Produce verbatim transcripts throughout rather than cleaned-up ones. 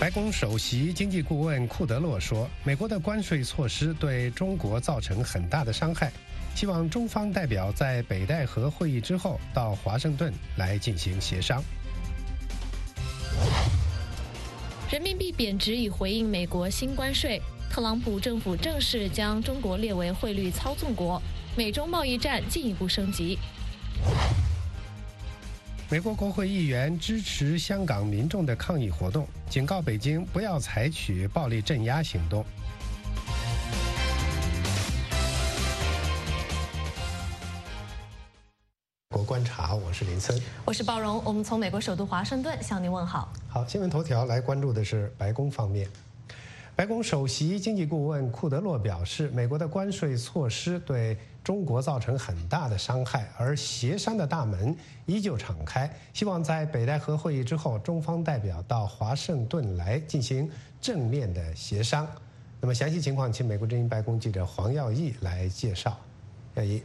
白宫首席经济顾问库德洛说，美国的关税措施对中国造成很大的伤害，希望中方代表在北戴河会议之后到华盛顿来进行协商。 人民币贬值以回应美国新关税，特朗普政府正式将中国列为汇率操纵国，美中贸易战进一步升级。 美国国会议员支持香港民众的抗议活动，警告北京不要采取暴力镇压行动。国观察，我是林森， 我是鲍荣，我们从美国首都华盛顿向您问好。 好，新闻头条来关注的是白宫方面。白宫首席经济顾问库德洛表示，美国的关税措施对中国造成很大的伤害，而协商的大门依旧敞开，希望在北戴河会议之后，中方代表到华盛顿来进行正面的协商。那么详细情况，请美国之音白宫记者黄耀义来介绍。耀义。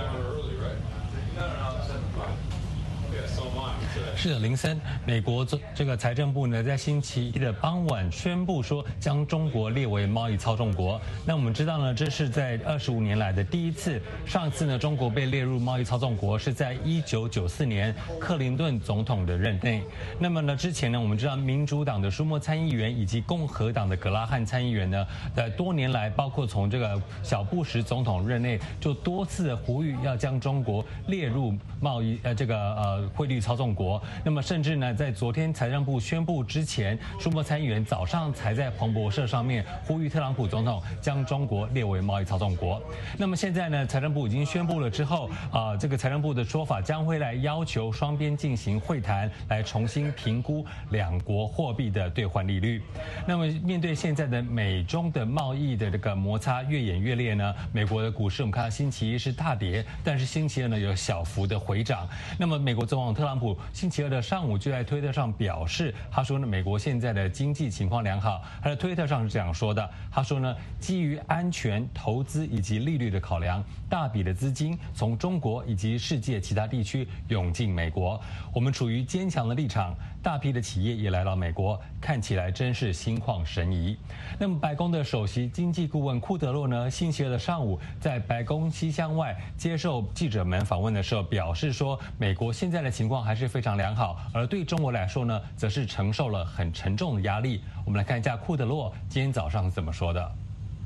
是的，林森，美国这个财政部呢，在星期一的傍晚宣布说，将中国列为贸易操纵国。那我们知道呢，这是在二十五年来的第一次。上次呢，中国被列入贸易操纵国是在一九九四年克林顿总统的任内。那么呢，之前呢，我们知道民主党的舒默参议员以及共和党的格拉汉参议员呢，在多年来，包括从这个小布什总统任内，就多次呼吁要将中国列入贸易呃这个呃汇率操纵国。那么甚至呢，在昨天财政部宣布之前，舒默参议员早上才在彭博社上面呼吁特朗普总统将中国列为贸易操纵国。那么现在呢，财政部已经宣布了之后，啊、呃，这个财政部的说法将会来要求双边进行会谈，来重新评估两国货币的兑换利率。那么面对现在的美中的贸易的这个摩擦越演越烈呢，美国的股市我们看到星期一是大跌，但是星期二呢有小幅的回涨。那么美国总统特朗普星期二的上午就在推特上表示，他说呢，美国现在的经济情况良好。他在推特上是这样说的，他说呢，基于安全、投资以及利率的考量，大笔的资金从中国以及世界其他地区涌进美国，我们处于坚强的立场，大批的企业也来到美国，看起来真是心旷神怡。那么白宫的首席经济顾问库德洛呢，星期二的上午在白宫西厢外接受记者们访问的时候表示说，美国现在的情况还是非常良好，而对中国来说呢，则是承受了很沉重的压力。我们来看一下库德洛今天早上是怎么说的。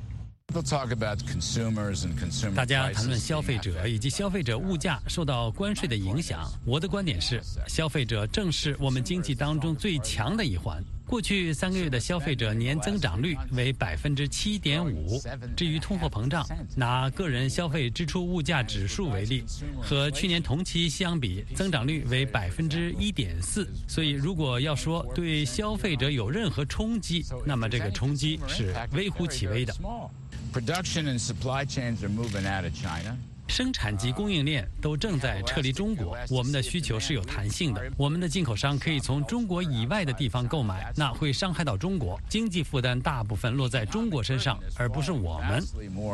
大家谈论消费者以及消费者物价受到关税的影响。我的观点是，消费者正是我们经济当中最强的一环。过去三个月的消费者年增长率为百分之七点五。至于通货膨胀，拿个人消费支出物价指数为例，和去年同期相比，增长率为百分之一点四。所以，如果要说对消费者有任何冲击，那么这个冲击是微乎其微的。生产及供应链都正在撤离中国，我们的需求是有弹性的，我们的进口商可以从中国以外的地方购买，那会伤害到中国，经济负担大部分落在中国身上，而不是我们。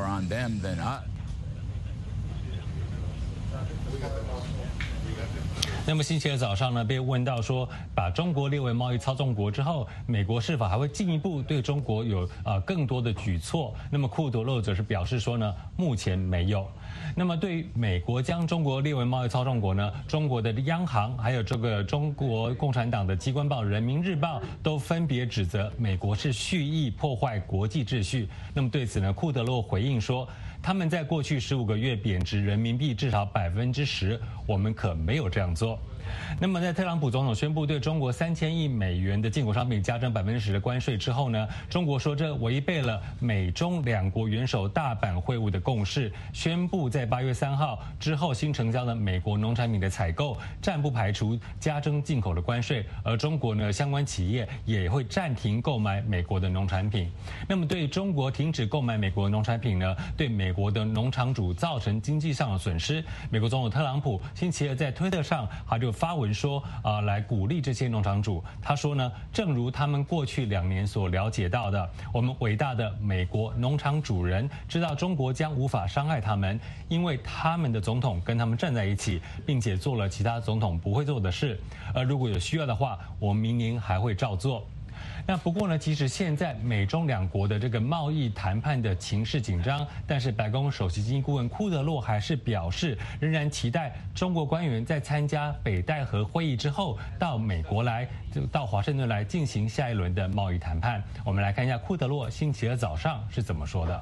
那么星期二早上呢，被问到说，把中国列为贸易操纵国之后，美国是否还会进一步对中国有呃更多的举措？那么库德洛则是表示说呢，目前没有。那么对于美国将中国列为贸易操纵国呢，中国的央行还有这个中国共产党的机关报《人民日报》都分别指责美国是蓄意破坏国际秩序。那么对此呢，库德洛回应说，他们在过去十五个月贬值人民币至少百分之十，我们可没有这样做。那么在特朗普总统宣布对中国三千亿美元的进口商品加征百分之十的关税之后呢，中国说这违背了美中两国元首大阪会晤的共识，宣布在八月三号之后新成交的美国农产品的采购暂不排除加征进口的关税，而中国呢相关企业也会暂停购买美国的农产品。那么对中国停止购买美国的农产品呢，对美国的农场主造成经济上的损失。美国总统特朗普星期二在推特上他就发文说啊、呃，来鼓励这些农场主。他说呢，正如他们过去两年所了解到的，我们伟大的美国农场主人知道中国将无法伤害他们，因为他们的总统跟他们站在一起，并且做了其他总统不会做的事。而如果有需要的话，我们明年还会照做。 那不过呢，即使现在美中两国的这个贸易谈判的情势紧张，但是白宫首席经济顾问库德洛还是表示，仍然期待中国官员在参加北戴河会议之后，到美国来，到华盛顿来进行下一轮的贸易谈判。我们来看一下库德洛星期二早上是怎么说的。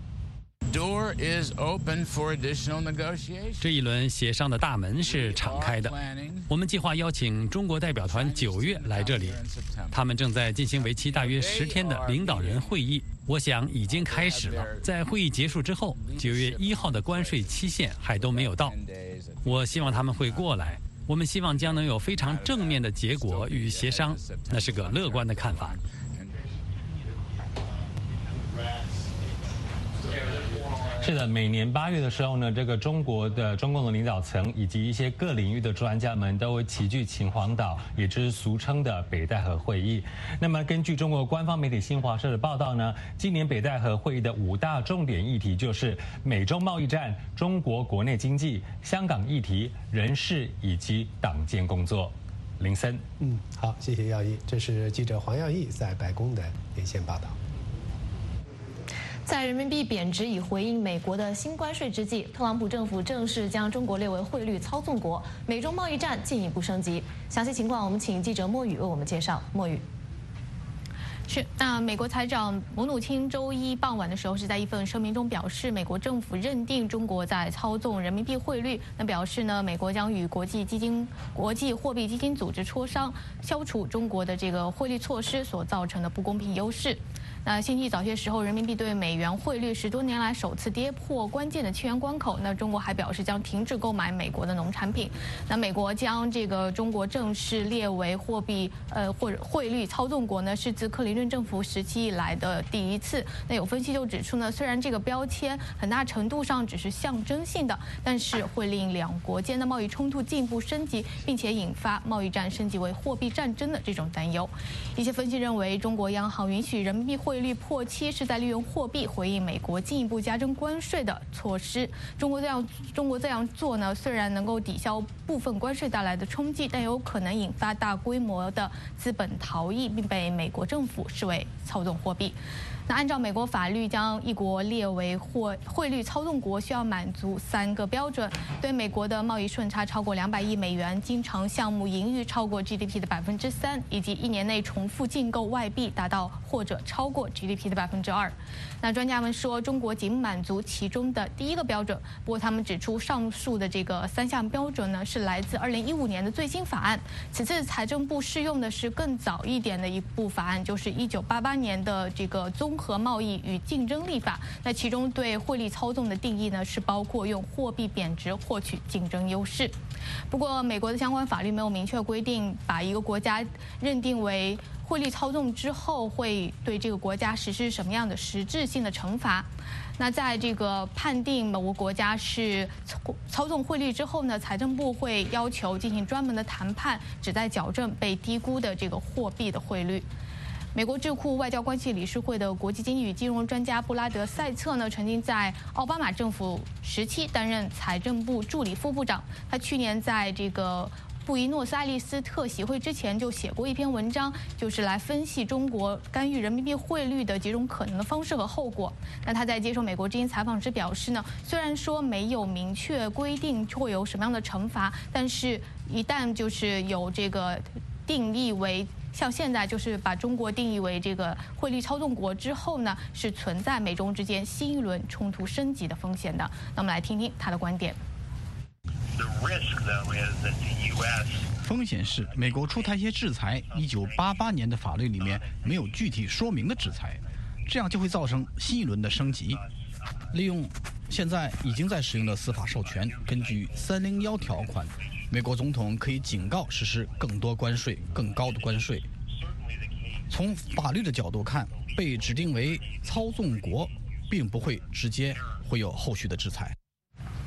这一轮协商的大门是敞开的。我们计划邀请中国代表团九月来这里，他们正在进行为期大约十天的领导人会议，我想已经开始了。在会议结束之后，九月一号的关税期限还都没有到。我希望他们会过来，我们希望将能有非常正面的结果与协商，那是个乐观的看法。 是的，每年八月的时候呢，这个中国的中共的领导层以及一些各领域的专家们都会齐聚秦皇岛，也就是俗称的北戴河会议。那么根据中国官方媒体新华社的报道呢，今年北戴河会议的五大重点议题就是美中贸易战、中国国内经济、香港议题、人事以及党建工作。林森， 嗯，好，谢谢耀一，这是记者黄耀义在白宫的连线报道。 在人民币贬值以回应美国的新关税之际，特朗普政府正式将中国列为汇率操纵国，美中贸易战进一步升级。详细情况，我们请记者莫宇为我们介绍。莫宇。是，那美国财长姆努钦周一傍晚的时候是在一份声明中表示，美国政府认定中国在操纵人民币汇率，那表示呢，美国将与国际基金、国际货币基金组织磋商，消除中国的这个汇率措施所造成的不公平优势。那星期早些时候，人民币对美元汇率十多年来首次跌破关键的七元关口。那中国还表示将停止购买美国的农产品。那美国将这个中国正式列为货币呃或者汇率操纵国呢，是自克林顿政府时期以来的第一次。那有分析就指出呢，虽然这个标签很大程度上只是象征性的，但是会令两国间的贸易冲突进一步升级，并且引发贸易战升级为货币战争的这种担忧。一些分析认为，中国央行允许人民币汇率破七是在利用货币回应美国进一步加征关税的措施。中国这样中国这样做呢，虽然能够抵消部分关税带来的冲击，但有可能引发大规模的资本逃逸，并被美国政府视为操纵货币。那按照美国法律，将一国列为汇汇率操纵国，需要满足三个标准：对美国的贸易顺差超过两百亿美元，经常项目盈余超过 G D P 的百分之三，以及一年内重复进购外币达到或者超过 G D P 的百分之二。那专家们说，中国仅满足其中的第一个标准。不过他们指出，上述的这个三项标准呢，是来自二零一五年的最新法案。此次财政部适用的是更早一点的一部法案，就是一九八八年的这个综合贸易与竞争力法。那其中对汇率操纵的定义呢，是包括用货币贬值获取竞争优势。不过，美国的相关法律没有明确规定，把一个国家认定为汇率操纵之后，会对这个国家实施什么样的实质性的惩罚。那在这个判定某个国家是操纵汇率之后呢，财政部会要求进行专门的谈判，旨在矫正被低估的这个货币的汇率。美国智库外交关系理事会的国际经济与金融专家布拉德·塞策呢，曾经在奥巴马政府时期担任财政部助理副部长。他去年在这个布宜诺斯艾利斯特协会之前就写过一篇文章，就是来分析中国干预人民币汇率的几种可能的方式和后果。那他在接受美国之音采访时表示呢，虽然说没有明确规定会有什么样的惩罚，但是一旦就是有这个定义为像现在就是把中国定义为这个汇率操纵国之后呢，是存在美中之间新一轮冲突升级的风险的。那我们来听听他的观点。 风险是美国出台一些制裁，一九八八年的法律里面没有具体说明的制裁，这样就会造成新一轮的升级。利用现在已经在使用的司法授权，根据三零一条款，美国总统可以警告实施更多关税、更高的关税。从法律的角度看，被指定为操纵国，并不会直接会有后续的制裁。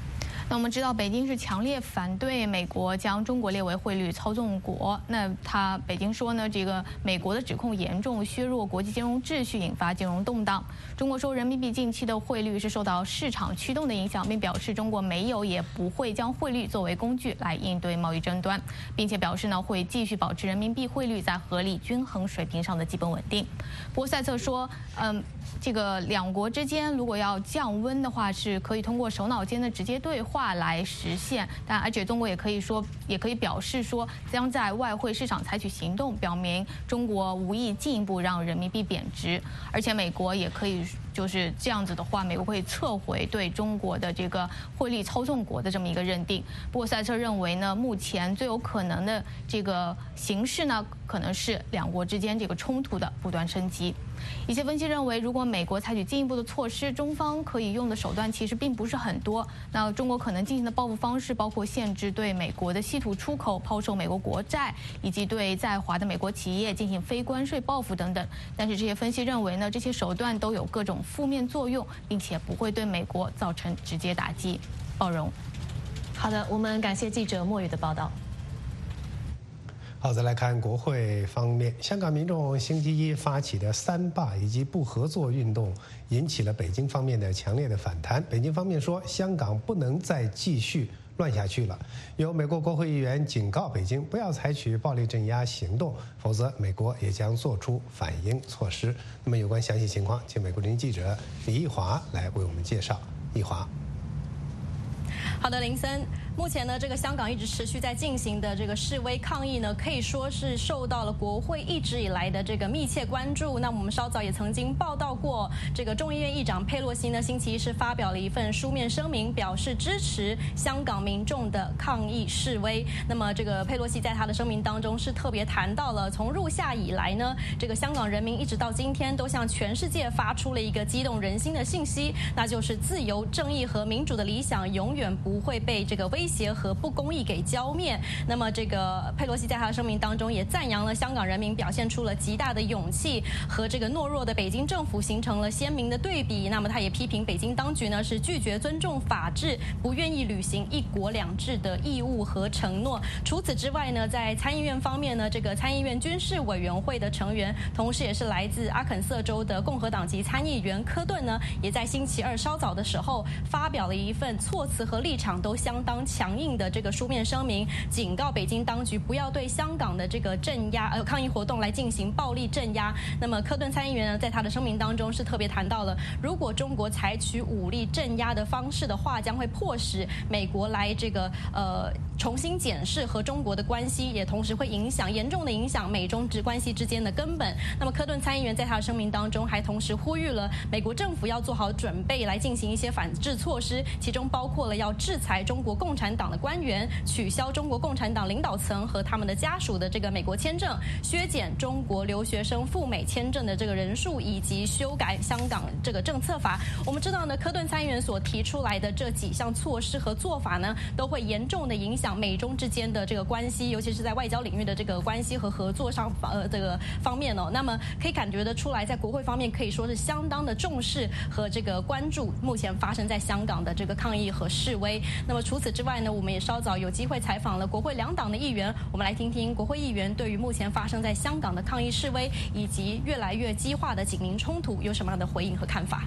那我们知道，北京是强烈反对美国将中国列为汇率操纵国。那他北京说呢，这个美国的指控严重削弱国际金融秩序，引发金融动荡。中国说，人民币近期的汇率是受到市场驱动的影响，并表示中国没有也不会将汇率作为工具来应对贸易争端，并且表示呢会继续保持人民币汇率在合理均衡水平上的基本稳定。不过赛策说，嗯，这个两国之间如果要降温的话，是可以通过首脑间的直接对话来实现，但而且中国也可以说，也可以表示说，将在外汇市场采取行动，表明中国无意进一步让人民币贬值，而且美国也可以就是这样子的话，美国会撤回对中国的这个汇率操纵国的这么一个认定。不过赛策认为呢，目前最有可能的这个形势呢，可能是两国之间这个冲突的不断升级。一些分析认为，如果美国采取进一步的措施，中方可以用的手段其实并不是很多。那中国可能进行的报复方式包括限制对美国的稀土出口、抛售美国国债，以及对在华的美国企业进行非关税报复等等。但是这些分析认为呢，这些手段都有各种负面作用，并且不会对美国造成直接打击。包容。 好的，我们感谢记者莫宇的报道。 好，再来看国会方面，香港民众星期一发起的三罢以及不合作运动，引起了北京方面的强烈的反弹。北京方面说，香港不能再继续乱下去了。有美国国会议员警告北京不要采取暴力镇压行动，否则美国也将做出反应措施。那么有关详细情况，请美国之音记者李奕华来为我们介绍。奕华。 好的，林森。目前呢，这个香港一直持续在进行的这个示威抗议呢，可以说是受到了国会一直以来的这个密切关注。那我们稍早也曾经报道过，这个众议院议长佩洛西呢，星期一是发表了一份书面声明，表示支持香港民众的抗议示威。那么，这个佩洛西在他的声明当中是特别谈到了，从入夏以来呢，这个香港人民一直到今天都向全世界发出了一个激动人心的信息，那就是自由、正义和民主的理想永远不会被这个威胁和不公义给浇灭。那么这个佩洛西在他的声明当中也赞扬了香港人民表现出了极大的勇气，和这个懦弱的北京政府形成了鲜明的对比。那么他也批评北京当局呢是拒绝尊重法治，不愿意履行一国两制的义务和承诺。除此之外呢，在参议院方面呢，这个参议院军事委员会的成员，同时也是来自阿肯色州的共和党籍参议员科顿呢，也在星期二稍早的时候发表了一份措辞和立场都相当强硬的这个书面声明，警告北京当局不要对香港的这个镇压呃抗议活动来进行暴力镇压。那么科顿参议员呢，在他的声明当中是特别谈到了，如果中国采取武力镇压的方式的话，将会迫使美国来这个呃重新检视和中国的关系，也同时会影响严重的影响美中之关系之间的根本。那么科顿参议员在他的声明当中还同时呼吁了美国政府要做好准备来进行一些反制措施，其中包括了要制裁中国共产党的官员，取消中国共产党领导层和他们的家属的这个美国签证，削减中国留学生赴美签证的这个人数，以及修改香港这个政策法。我们知道呢，科顿参议员所提出来的这几项措施和做法呢，都会严重的影响美中之间的这个关系，尤其是在外交领域的这个关系和合作上呃这个方面哦。那么可以感觉得出来，在国会方面可以说是相当的重视和这个关注目前发生在香港的这个抗议和示威。那么除此之外呢，我们也稍早有机会采访了国会两党的议员，我们来听听国会议员对于目前发生在香港的抗议示威以及越来越激化的警民冲突有什么样的回应和看法。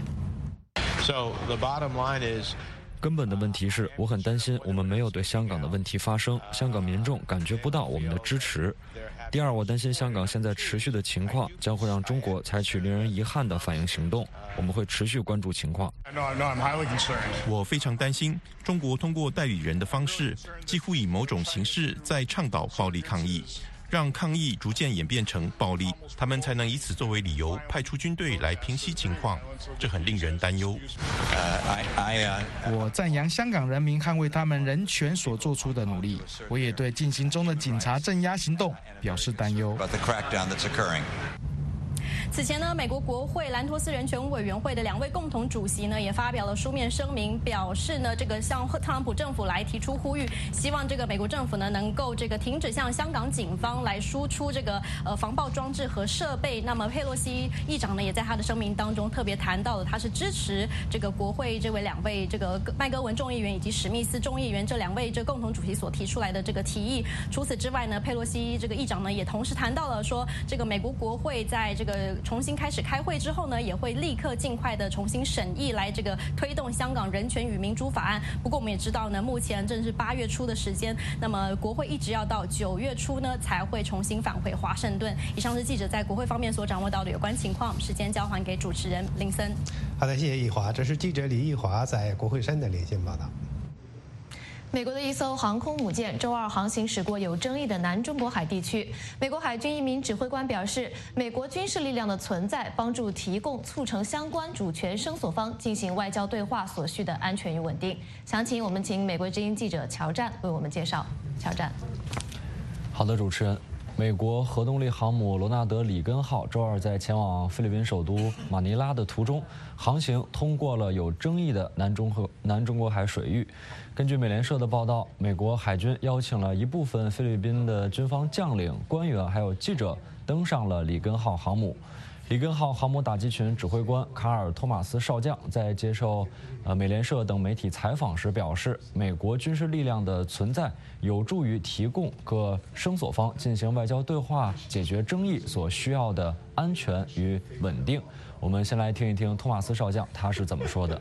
So the bottom line is 根本的问题是，我很担心我们没有对香港的问题发声，香港民众感觉不到我们的支持。第二，我担心香港现在持续的情况将会让中国采取令人遗憾的反应行动，我们会持续关注情况。 我非常担心中国通过代理人的方式，几乎以某种形式在倡导暴力抗议，让抗议逐渐演变成暴力，他们才能以此作为理由派出军队来平息情况，这很令人担忧。 我赞扬香港人民捍卫他们人权所做出的努力，我也对进行中的警察镇压行动表示担忧。 此前呢，美国国会兰托斯人权委员会的两位共同主席呢，也发表了书面声明，表示呢，这个向特朗普政府来提出呼吁，希望这个美国政府呢能够这个停止向香港警方来输出这个呃防爆装置和设备。那么佩洛西议长呢，也在他的声明当中特别谈到了，他是支持这个国会这位两位这个麦戈文众议员以及史密斯众议员这两位这共同主席所提出来的这个提议。除此之外呢，佩洛西这个议长呢也同时谈到了说，这个美国国会在这个重新开始开会之后呢，也会立刻尽快的重新审议来这个推动香港人权与民主法案。不过我们也知道呢，目前正是八月初的时间，那么国会一直要到九月初呢才会重新返回华盛顿。以上是记者在国会方面所掌握到的有关情况，时间交还给主持人林森。 好的，谢谢易华，这是记者李易华在国会山的连线报道。 美国的一艘航空母舰周二航行驶过有争议的南中国海地区。美国海军一名指挥官表示，美国军事力量的存在帮助提供促成相关主权声索方进行外交对话所需的安全与稳定。详情我们请美国之音记者乔战为我们介绍。乔战。 好的，主持人。美国核动力航母罗纳德里根号周二在前往菲律宾首都马尼拉的途中，航行通过了有争议的南中和南中国海水域。根据美联社的报道，美国海军邀请了一部分菲律宾的军方将领、官员还有记者登上了里根号航母。里根号航母打击群指挥官卡尔·托马斯少将在接受呃美联社等媒体采访时表示，美国军事力量的存在有助于提供各声索方进行外交对话、解决争议所需要的安全与稳定。我们先来听一听托马斯少将他是怎么说的。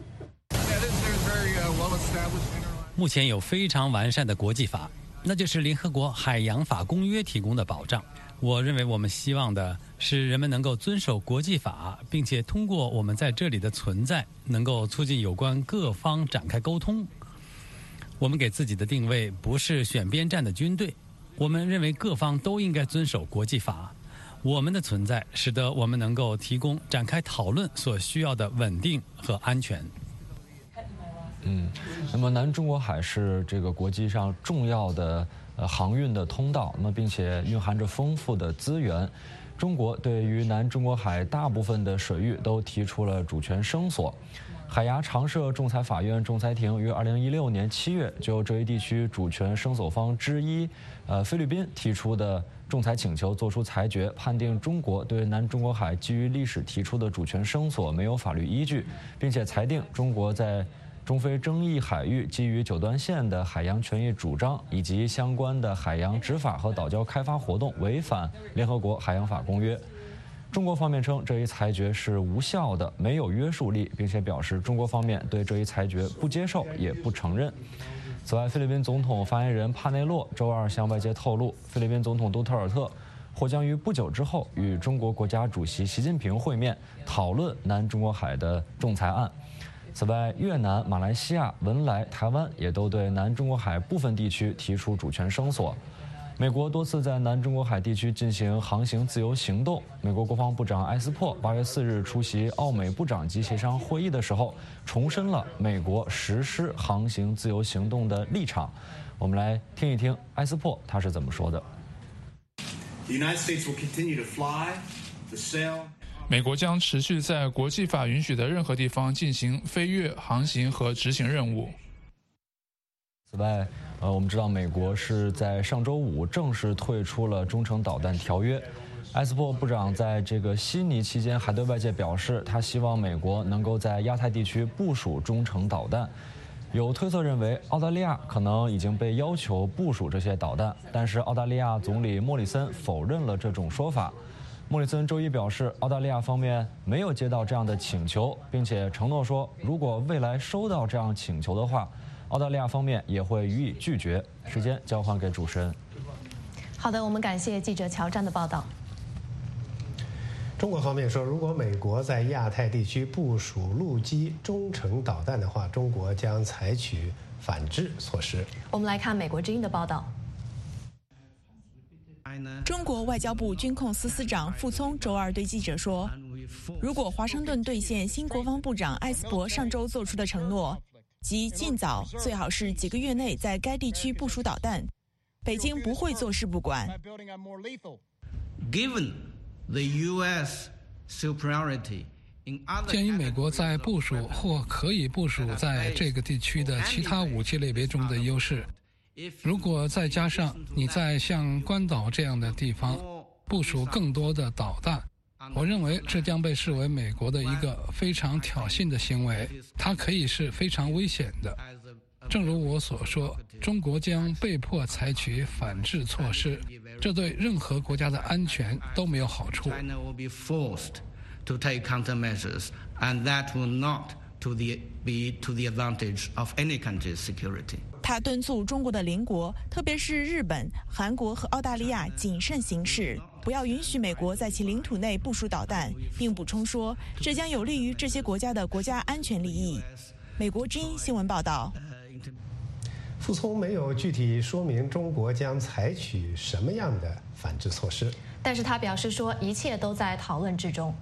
目前有非常完善的国际法，那就是联合国海洋法公约提供的保障。我认为我们希望的是人们能够遵守国际法，并且通过我们在这里的存在，能够促进有关各方展开沟通。我们给自己的定位不是选边站的军队，我们认为各方都应该遵守国际法。我们的存在使得我们能够提供展开讨论所需要的稳定和安全。 嗯，那么南中国海是这个国际上重要的呃航运的通道，那么并且蕴含着丰富的资源。中国对于南中国海大部分的水域都提出了主权声索。海牙常设仲裁法院仲裁庭于二零一六年七月就这一地区主权声索方之一，呃菲律宾提出的仲裁请求作出裁决，判定中国对南中国海基于历史提出的主权声索没有法律依据，并且裁定中国在中非争议海域基于九段线的海洋权益主张以及相关的海洋执法和岛礁开发活动违反联合国海洋法公约。中国方面称这一裁决是无效的，没有约束力，并且表示中国方面对这一裁决不接受也不承认。此外，菲律宾总统发言人帕内洛周二向外界透露，菲律宾总统杜特尔特或将于不久之后与中国国家主席习近平会面，讨论南中国海的仲裁案。此外，越南、马来西亚、文莱、台湾也都对南中国海部分地区提出主权声索。美国多次在南中国海地区进行航行自由行动。美国国防部长埃斯珀八月四日出席澳美部长级协商会议的时候，重申了美国实施航行自由行动的立场。我们来听一听埃斯珀他是怎么说的。 美国将持续在国际法允许的任何地方进行飞越、航行和执行任务。 此外，呃，我们知道美国是在上周五正式退出了中程导弹条约。埃斯珀部长在这个悉尼期间还对外界表示，他希望美国能够在亚太地区部署中程导弹。有推测认为，澳大利亚可能已经被要求部署这些导弹，但是澳大利亚总理莫里森否认了这种说法。莫里森周一表示，澳大利亚方面没有接到这样的请求，并且承诺说，如果未来收到这样请求的话，澳大利亚方面也会予以拒绝。时间交还给主持人。 好的，我们感谢记者乔战的报道。 中国方面说，如果美国在亚太地区部署陆基中程导弹的话，中国将采取反制措施。 我们来看美国之音的报道。 中国外交部军控司司长傅聪周二对记者说，如果华盛顿兑现新国防部长埃斯珀上周做出的承诺，即尽早最好是几个月内在该地区部署导弹，北京不会坐视不管。 Given the U S 鉴于美国在部署或可以部署在这个地区的其他武器类别中的优势，如果再加上你在像关岛这样的地方部署更多的导弹，我认为这将被视为美国的一个非常挑衅的行为，它可以是非常危险的。正如我所说，中国将被迫采取反制措施，这对任何国家的安全都没有好处。 To take countermeasures, and that will not to the, be to the advantage of any country's security. 他敦促中国的邻国，特别是日本、韩国和澳大利亚谨慎行事，不要允许美国在其领土内部署导弹，并补充说，这将有利于这些国家的国家安全利益。美国之音新闻报道。 傅聪没有具体说明中国将采取什么样的反制措施， 但是他表示说，一切都在讨论之中。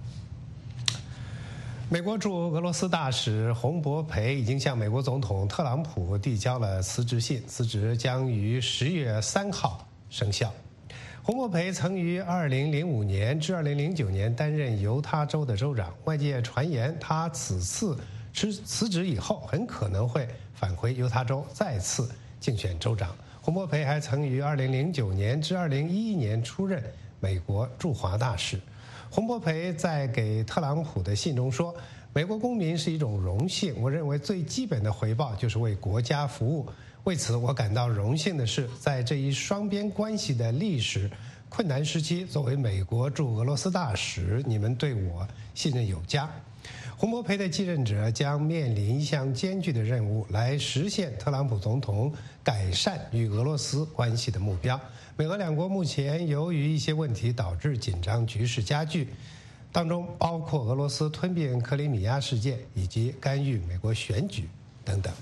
美国驻俄罗斯大使洪博培已经向美国总统特朗普递交了辞职信，辞职将于十月三号生效。洪博培曾于二零零五年至二零零九年担任犹他州的州长，外界传言他此次辞辞职以后很可能会返回犹他州再次竞选州长。洪博培还曾于二零零九年至二零一一年出任美国驻华大使。洪博培在给特朗普的信中说，美国公民是一种荣幸，我认为最基本的回报就是为国家服务，为此我感到荣幸的是，在这一双边关系的历史困难时期，作为美国驻俄罗斯大使，你们对我信任有加。洪博培的继任者将面临一项艰巨的任务，来实现特朗普总统改善与俄罗斯关系的目标。美俄两国目前由于一些问题导致紧张局势加剧，当中包括俄罗斯吞并克里米亚事件以及干预美国选举等等。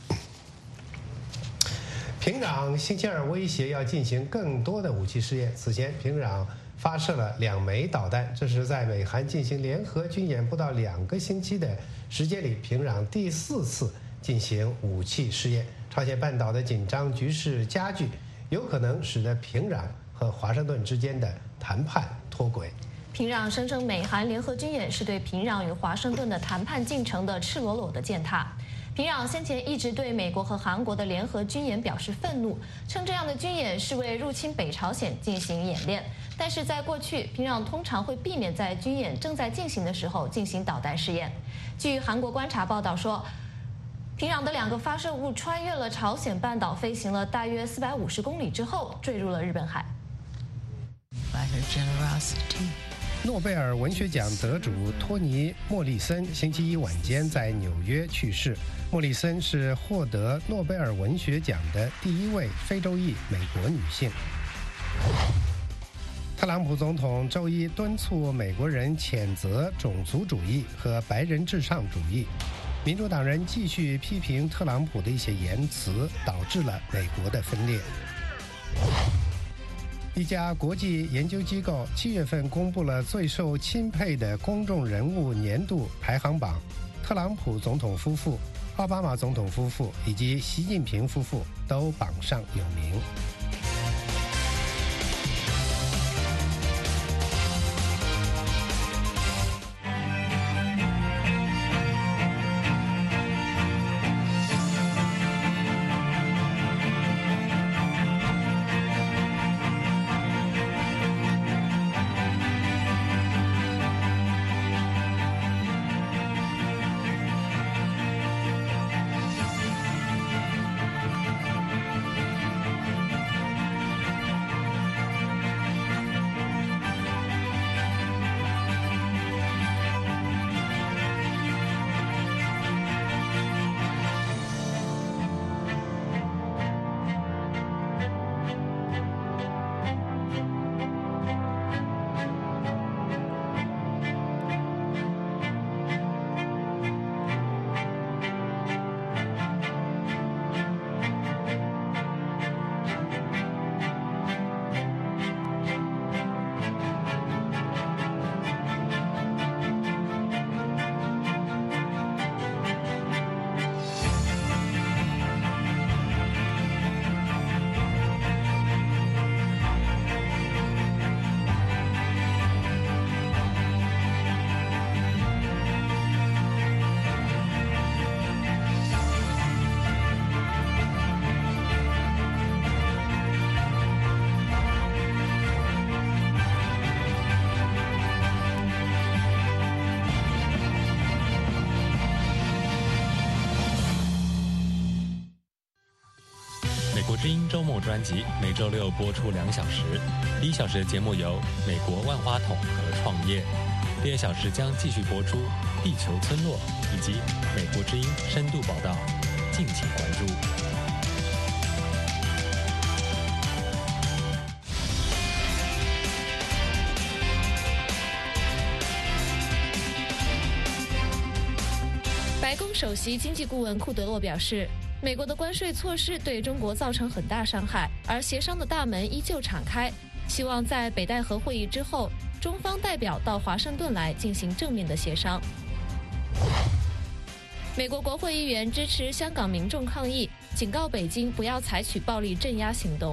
平壤星期二威胁要进行更多的武器试验，此前平壤发射了两枚导弹，这是在美韩进行联合军演不到两个星期的时间里，平壤第四次进行武器试验。朝鲜半岛的紧张局势加剧，有可能使得平壤和华盛顿之间的谈判脱轨。 平壤声称美韩联合军演是对平壤与华盛顿的谈判进程的赤裸裸的践踏。平壤先前一直对美国和韩国的联合军演表示愤怒，称这样的军演是为入侵北朝鲜进行演练。但是在过去，平壤通常会避免在军演正在进行的时候进行导弹试验。据韩国观察报道说，平壤的两个发射物穿越了朝鲜半岛，飞行了大约四百五十公里之后坠入了日本海。 诺贝尔文学奖得主托尼·莫里森星期一晚间在纽约去世。莫里森是获得诺贝尔文学奖的第一位非洲裔美国女性。特朗普总统周一敦促美国人谴责种族主义和白人至上主义。民主党人继续批评特朗普的一些言辞，导致了美国的分裂。一家国际研究机构七月份公布了最受钦佩的公众人物年度排行榜，特朗普总统夫妇、奥巴马总统夫妇以及习近平夫妇都榜上有名。 国之音周末专辑每周六播出两小时，第一小时的节目由美国万花筒和创业，第二小时将继续播出地球村落以及美国之音深度报道，敬请关注。 白宫首席经济顾问库德洛表示，美国的关税措施对中国造成很大伤害，而协商的大门依旧敞开，希望在北戴河会议之后，中方代表到华盛顿来进行正面的协商。美国国会议员支持香港民众抗议，警告北京不要采取暴力镇压行动。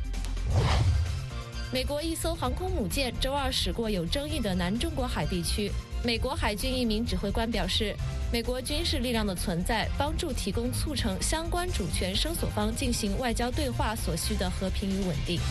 美国一艘航空母舰周二驶过有争议的南中国海地区，美国海军一名指挥官表示，美国军事力量的存在帮助提供促成相关主权声索方进行外交对话所需的和平与稳定。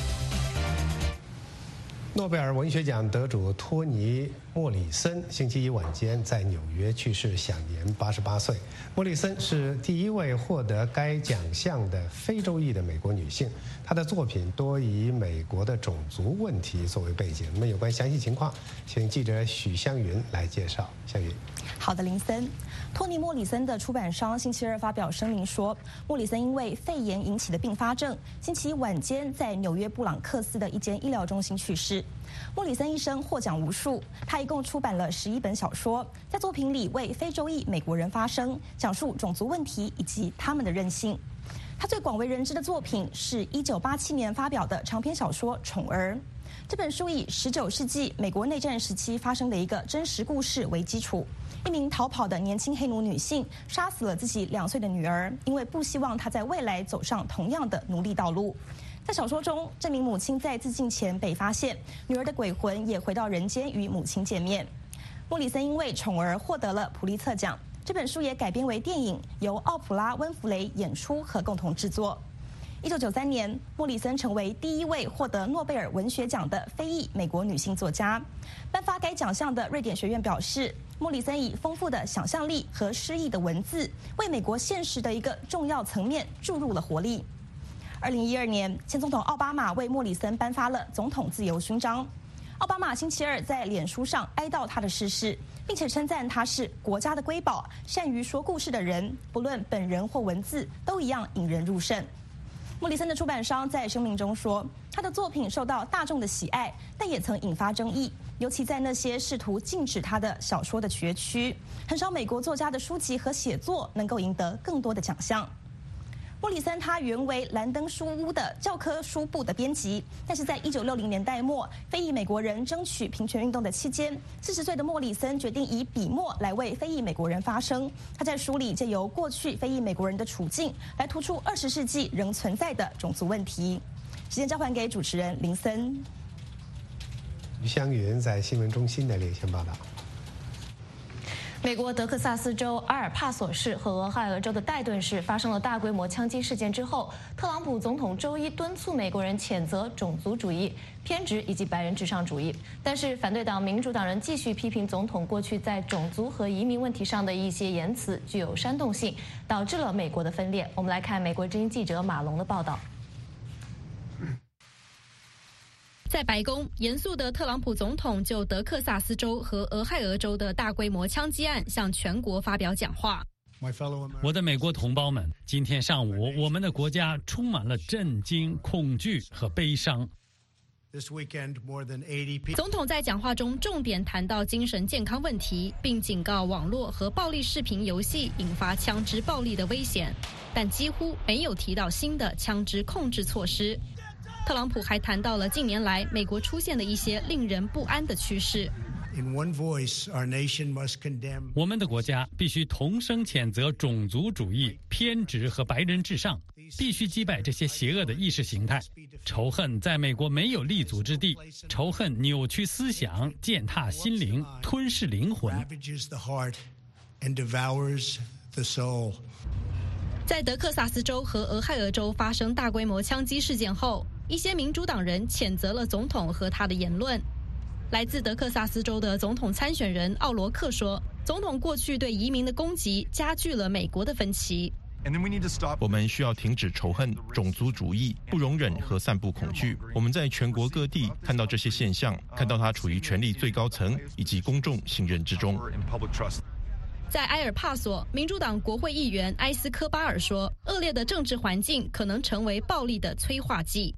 诺贝尔文学奖得主托尼·莫里森星期一晚间在纽约去世，享年八十八岁。莫里森是第一位获得该奖项的非洲裔的美国女性，她的作品多以美国的种族问题作为背景。那么有关详细情况，请记者许香云来介绍。香云。 好的，林森。托尼·莫里森的出版商星期二发表声明说，莫里森因为肺炎引起的并发症，星期一晚间在纽约布朗克斯的一间医疗中心去世。莫里森一生获奖无数，他一共出版了十一本小说，在作品里为非洲裔美国人发声，讲述种族问题以及他们的韧性。他最广为人知的作品是一九八七年发表的长篇小说《宠儿》。这本书以十九世纪美国内战时期发生的一个真实故事为基础。一名逃跑的年轻黑奴女性杀死了自己两岁的女儿，因为不希望她在未来走上同样的奴隶道路。在小说中，这名母亲在自尽前被发现，女儿的鬼魂也回到人间与母亲见面。莫里森因为《宠儿》获得了普利策奖，这本书也改编为电影，由奥普拉·温弗雷演出和共同制作。一九九三年，莫里森成为第一位获得诺贝尔文学奖的非裔美国女性作家。颁发该奖项的瑞典学院表示，莫里森以丰富的想象力和诗意的文字，为美国现实的一个重要层面注入了活力。二零一二年，前总统奥巴马为莫里森颁发了总统自由勋章。奥巴马星期二在脸书上哀悼他的逝世，并且称赞他是国家的瑰宝，善于说故事的人，不论本人或文字，都一样引人入胜。莫里森的出版商在声明中说，他的作品受到大众的喜爱，但也曾引发争议，尤其在那些试图禁止他的小说的学区。很少美国作家的书籍和写作能够赢得更多的奖项。莫里森他原为兰登书屋的教科书部的编辑，但是在一九六零年代末，非裔美国人争取平权运动的期间，四十岁的莫里森决定以笔墨来为非裔美国人发声。他在书里借由过去非裔美国人的处境，来突出二十世纪仍存在的种族问题。时间交还给主持人林森。 于香云在新闻中心的连线报道。 美国德克萨斯州阿尔帕索市和俄亥俄州的戴顿市发生了大规模枪击事件之后，特朗普总统周一敦促美国人谴责种族主义、偏执以及白人至上主义。但是，反对党民主党人继续批评总统过去在种族和移民问题上的一些言辞具有煽动性，导致了美国的分裂。我们来看美国之音记者马龙的报道。 在白宫，严肃的特朗普总统就德克萨斯州和俄亥俄州的大规模枪击案向全国发表讲话。 我的美国同胞们，今天上午，我们的国家充满了震惊、恐惧和悲伤。 总统在讲话中重点谈到精神健康问题，并警告网络和暴力视频游戏引发枪支暴力的危险，但几乎没有提到新的枪支控制措施。特朗普还谈到了近年来美国出现的一些令人不安的趋势。 我们的国家必须同声谴责种族主义、偏执和白人至上，必须击败这些邪恶的意识形态。仇恨在美国没有立足之地，仇恨扭曲思想、践踏心灵、吞噬灵魂。 在德克萨斯州和俄亥俄州发生大规模枪击事件后，一些民主党人谴责了总统和他的言论。来自德克萨斯州的总统参选人奥罗克说，总统过去对移民的攻击加剧了美国的分歧。 我们需要停止仇恨、种族主义，不容忍和散布恐惧。我们在全国各地看到这些现象，看到它处于权力最高层以及公众信任之中。 在埃尔帕索，民主党国会议员埃斯科巴尔说，恶劣的政治环境可能成为暴力的催化剂。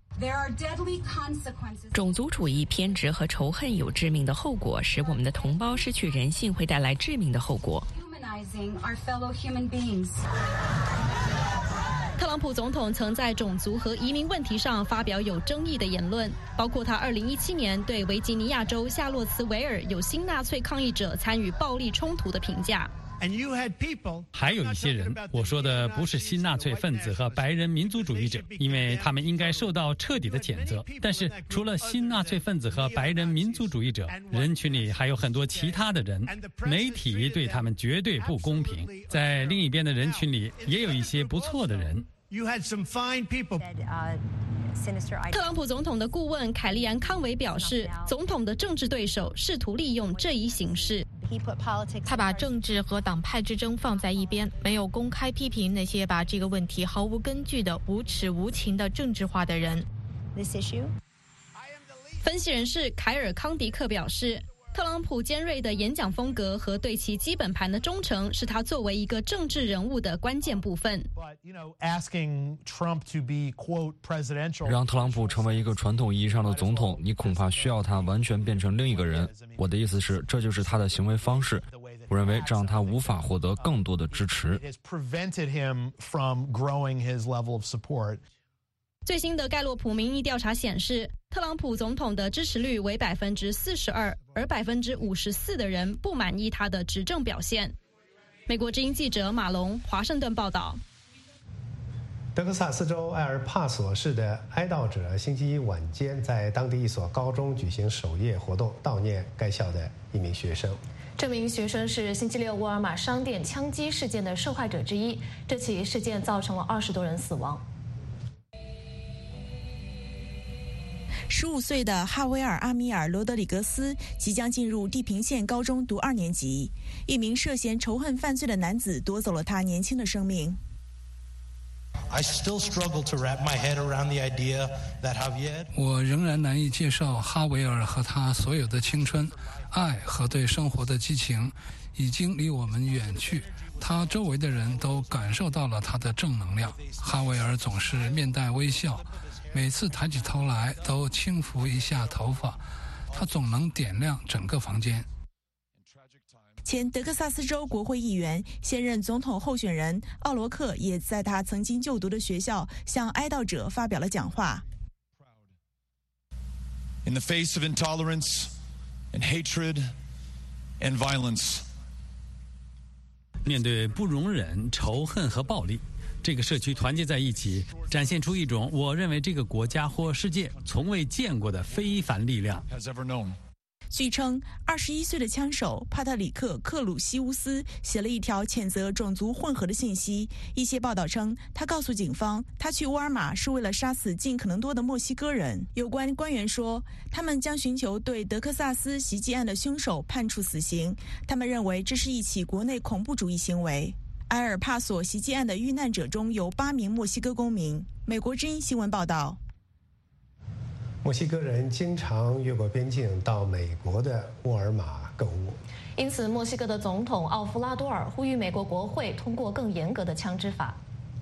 种族主义、偏执和仇恨有致命的后果，使我们的同胞失去人性会带来致命的后果。 特朗普总统曾在种族和移民问题上发表有争议的言论，包括他二零一七年对维吉尼亚州夏洛茨维尔有新纳粹抗议者参与暴力冲突的评价。 还有一些人，我说的不是新纳粹分子和白人民族主义者，因为他们应该受到彻底的谴责。但是除了新纳粹分子和白人民族主义者，人群里还有很多其他的人，媒体对他们绝对不公平。在另一边的人群里，也有一些不错的人。 特朗普总统的顾问凯利安·康维表示，总统的政治对手试图利用这一形势。 他把政治和党派之争放在一边，没有公开批评那些把这个问题毫无根据的无耻无情的政治化的人。 分析人士凯尔·康迪克表示，特朗普尖锐的演讲风格和对其基本盘的忠诚是他作为一个政治人物的关键部分。 让特朗普成为一个传统意义上的总统，你恐怕需要他完全变成另一个人。我的意思是，这就是他的行为方式。我认为这让他无法获得更多的支持。 最新的盖洛普民意调查显示，特朗普总统的支持率为百分之四十二，而百分之五十四的人不满意他的执政表现。美国之音记者马龙华盛顿报道。 德克萨斯州埃尔帕索市的哀悼者星期一晚间在当地一所高中举行守夜活动，悼念该校的一名学生。 这名学生是星期六沃尔玛商店枪击事件的受害者之一，这起事件造成了二十多人死亡。 十五岁的哈维尔·阿米尔·罗德里格斯即将进入地平线高中读二年级，一名涉嫌仇恨犯罪的男子夺走了他年轻的生命。 我仍然难以接受哈维尔和他所有的青春、爱和对生活的激情已经离我们远去。他周围的人都感受到了他的正能量。哈维尔总是面带微笑，每次抬起头来都轻抚一下头发，他总能点亮整个房间。 前德克萨斯州国会议员、现任总统候选人奥罗克也在他曾经就读的学校向哀悼者发表了讲话。 In the face of intolerance and hatred and violence. 面对不容忍、仇恨和暴力，这个社区团结在一起，展现出一种我认为这个国家或世界从未见过的非凡力量。 据称，二十一岁的枪手帕特里克·克鲁西乌斯写了一条谴责种族混合的信息。一些报道称，他告诉警方，他去沃尔玛是为了杀死尽可能多的墨西哥人。有关官员说，他们将寻求对德克萨斯袭击案的凶手判处死刑。他们认为这是一起国内恐怖主义行为。埃尔帕索袭击案的遇难者中有八名墨西哥公民。美国之音新闻报道。 墨西哥人经常越过边境到美国的沃尔玛购物， 因此墨西哥的总统奥夫拉多尔呼吁美国国会通过更严格的枪支法。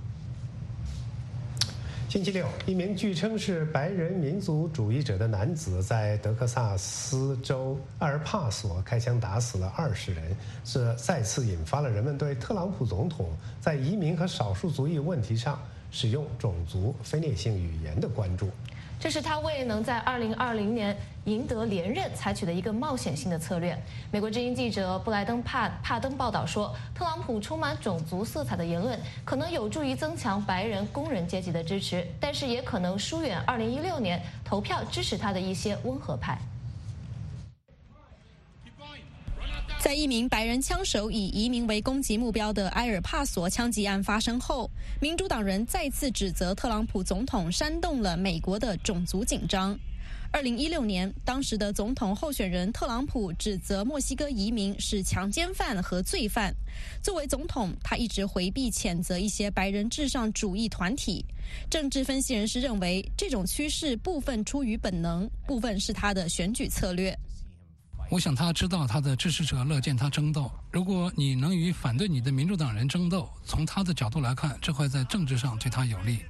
星期六，一名据称是白人民族主义者的男子在德克萨斯州埃尔帕索开枪打死了二十人，这再次引发了人们对特朗普总统在移民和少数族裔问题上使用种族分裂性语言的关注。 这是他未能在二零二零年赢得连任采取的一个冒险性的策略。美国之音记者布莱登帕帕登报道说，特朗普充满种族色彩的言论可能有助于增强白人工人阶级的支持，但是也可能疏远二零一六年投票支持他的一些温和派。 在一名白人枪手以移民为攻击目标的埃尔帕索枪击案发生后，民主党人再次指责特朗普总统煽动了美国的种族紧张。 二零一六年，当时的总统候选人特朗普指责墨西哥移民是强奸犯和罪犯。作为总统，他一直回避谴责一些白人至上主义团体。政治分析人士认为，这种趋势部分出于本能，部分是他的选举策略。 我想他知道他的支持者乐见他争斗。如果你能与反对你的民主党人争斗，从他的角度来看，这会在政治上对他有利。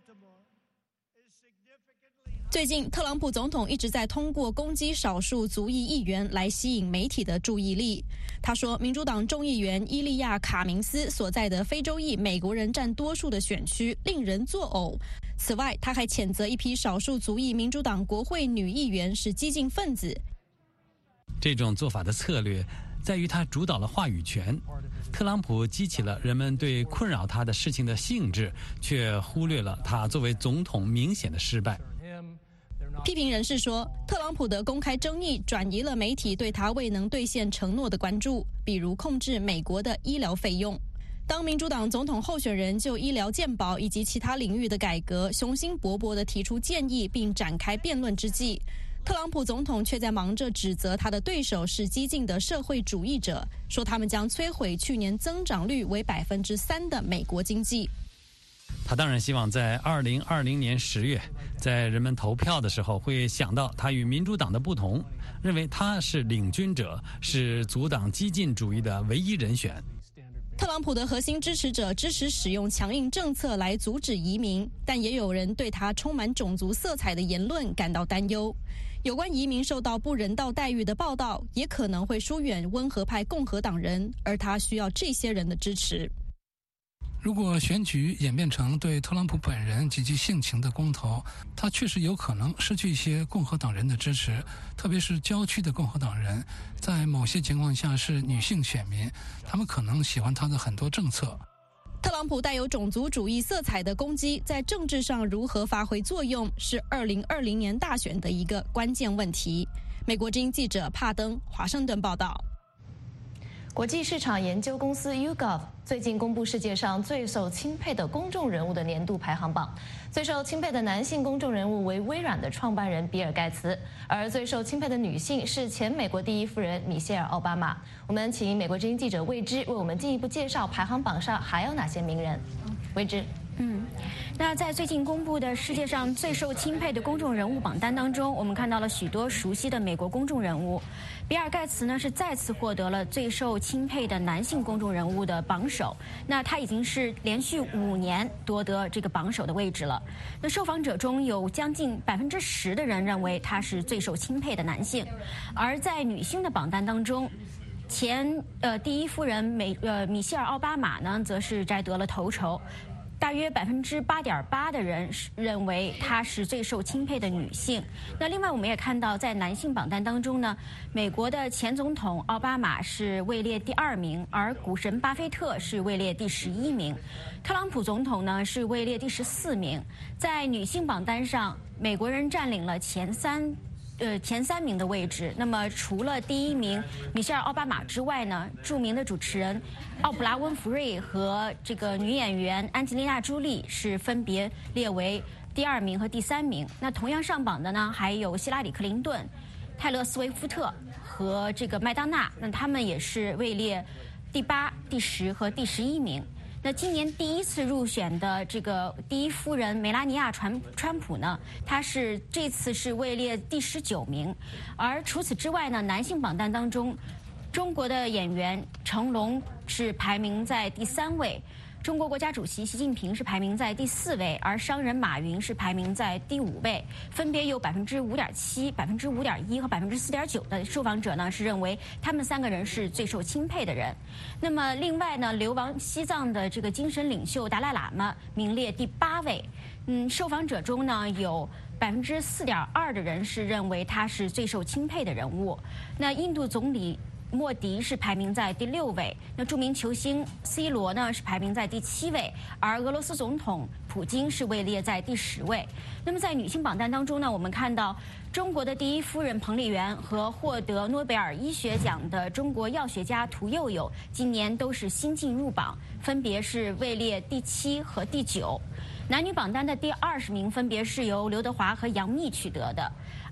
最近，特朗普总统一直在通过攻击少数族裔议员来吸引媒体的注意力。他说，民主党众议员伊利亚·卡明斯所在的非洲裔美国人占多数的选区令人作呕。此外，他还谴责一批少数族裔民主党国会女议员是激进分子。 这种做法的策略在于他主导了话语权。特朗普激起了人们对困扰他的事情的兴致，却忽略了他作为总统明显的失败。 批评人士说，特朗普的公开争议转移了媒体对他未能兑现承诺的关注，比如控制美国的医疗费用。当民主党总统候选人就医疗健保以及其他领域的改革雄心勃勃地提出建议并展开辩论之际，特朗普总统却在忙着指责他的对手是激进的社会主义者，说他们将摧毁去年增长率为百分之三的美国经济。 他当然希望在二零二零年十月，在人们投票的时候会想到他与民主党的不同，认为他是领军者，是阻挡激进主义的唯一人选。 特朗普的核心支持者支持使用强硬政策来阻止移民，但也有人对他充满种族色彩的言论感到担忧。有关移民受到不人道待遇的报道，也可能会疏远温和派共和党人，而他需要这些人的支持。 如果选举演变成对特朗普本人及其性情的公投，他确实有可能失去一些共和党人的支持，特别是郊区的共和党人，在某些情况下是女性选民，他们可能喜欢他的很多政策。 特朗普带有种族主义色彩的攻击在政治上如何发挥作用，是二零二零年大选的一个关键问题。美国之音记者帕登，华盛顿报道。 国际市场研究公司 YouGov 最近公布世界上最受钦佩的公众人物的年度排行榜，最受钦佩的男性公众人物为微软的创办人比尔盖茨，而最受钦佩的女性是前美国第一夫人米歇尔·奥巴马。我们请美国之音记者魏之为我们进一步介绍排行榜上还有哪些名人。魏之。 嗯，那在最近公布的世界上最受钦佩的公众人物榜单当中，我们看到了许多熟悉的美国公众人物。比尔盖茨呢是再次获得了最受钦佩的男性公众人物的榜首，那他已经是连续五年夺得这个榜首的位置了。那受访者中有将近百分之十的人认为他是最受钦佩的男性，而在女性的榜单当中，前呃第一夫人美呃米歇尔·奥巴马呢则是摘得了头筹。大约百分之八点八的人认为她是最受钦佩的女性。那另外我们也看到，在男性榜单当中呢，美国的前总统奥巴马是位列第二名，而股神巴菲特是位列第十一名，特朗普总统呢是位列第十四名。在女性榜单上，美国人占领了前三。呃，前三名的位置。那么，除了第一名米歇尔·奥巴马之外呢，著名的主持人奥普拉·温弗瑞和这个女演员安吉丽娜·朱莉是分别列为第二名和第三名。那同样上榜的呢，还有希拉里·克林顿、泰勒·斯威夫特和这个麦当娜，那他们也是位列第八、第十和第十一名。那今年第一次入选的这个第一夫人梅拉尼亚川川普呢，她是这次是位列第十九名。而除此之外呢，男性榜单当中，中国的演员成龙是排名在第三位，中国国家主席习近平是排名在第四位，而商人马云是排名在第五位，分别有百分之五点七、百分之五点一和百分之四点九的受访者呢是认为他们三个人是最受钦佩的人。那么另外呢，流亡西藏的这个精神领袖达赖喇嘛名列第八位，嗯，受访者中呢有百分之四点二的人是认为他是最受钦佩的人物。那印度总理莫迪是排名在第六位，那著名球星 C 罗呢是排名在第七位，而俄罗斯总统普京是位列在第十位。那么在女性榜单当中呢，我们看到中国的第一夫人彭丽媛和获得诺贝尔医学奖的中国药学家屠呦呦今年都是新晋入榜，分别是位列第七和第九。男女榜单的第二十名分别是由刘德华和杨幂取得的，